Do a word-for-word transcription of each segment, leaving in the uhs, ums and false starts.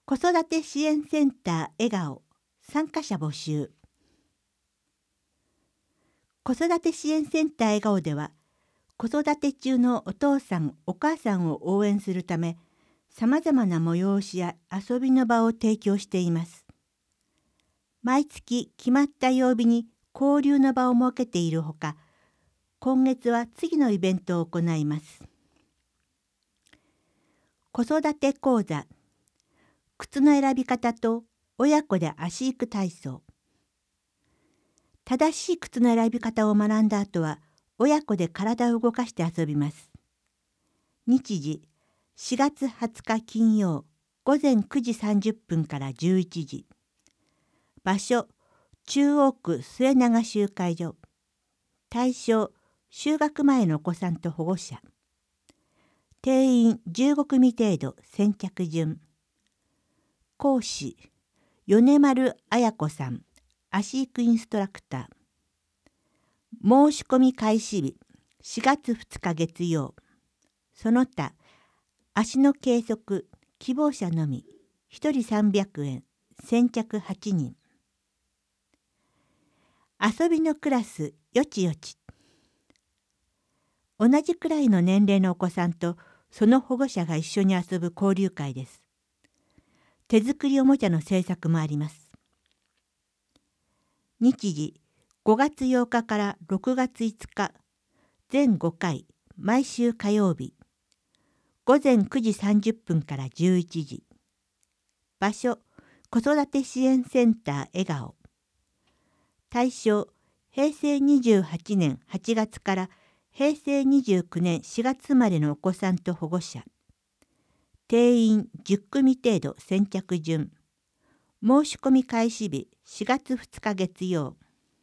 子育て支援センター笑顔参加者募集。子育て支援センター笑顔では、子育て中のお父さんお母さんを応援するため、さまざまな催しや遊びの場を提供しています。毎月決まった曜日に交流の場を設けているほか、今月は次のイベントを行います。子育て講座、靴の選び方と親子で足育体操。正しい靴の選び方を学んだ後は、親子で体を動かして遊びます。日時、しがつはつか金曜、午前くじさんじゅっぷんからじゅういちじ。場所、中央区末永集会所。対象、就学前のお子さんと保護者。定員じゅうごくみ程度、先着順。講師、米丸綾子さん、足育インストラクター。申し込み開始日、しがつふつか月曜。その他、足の計測、希望者のみ、ひとりさんびゃくえん、先着はちにん。遊びのクラス、よちよち。同じくらいの年齢のお子さんとその保護者が一緒に遊ぶ交流会です。手作りおもちゃの制作もあります。日時、ごがつようかからろくがついつか、全ごかい、毎週火曜日。午前くじさんじゅっぷんからじゅういちじ。場所、子育て支援センター笑顔。対象、へいせいにじゅうはちねんはちがつからへいせいにじゅうきゅうねんしがつ生まれのお子さんと保護者。定員じゅっくみ程度、先着順。申し込み開始日、しがつふつか月曜。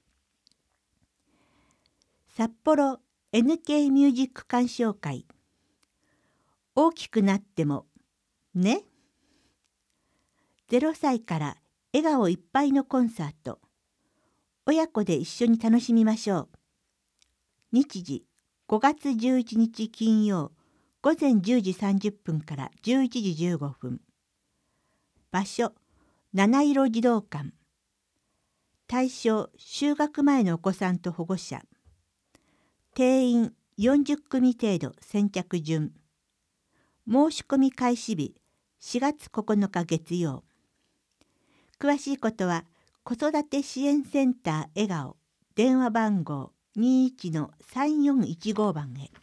札幌 エヌケー ミュージック鑑賞会。大きくなってもね。ゼロさいから笑顔いっぱいのコンサート。親子で一緒に楽しみましょう。日時、ごがつじゅういちにち金曜、午前じゅうじさんじゅっぷんからじゅういちじじゅうごふん。場所、七色児童館。対象、就学前のお子さんと保護者。定員よんじゅっくみ程度、先着順。申し込み開始日、しがつここのか月曜。詳しいことは、子育て支援センター笑顔、電話番号にいちのさんよんいちごばんへ。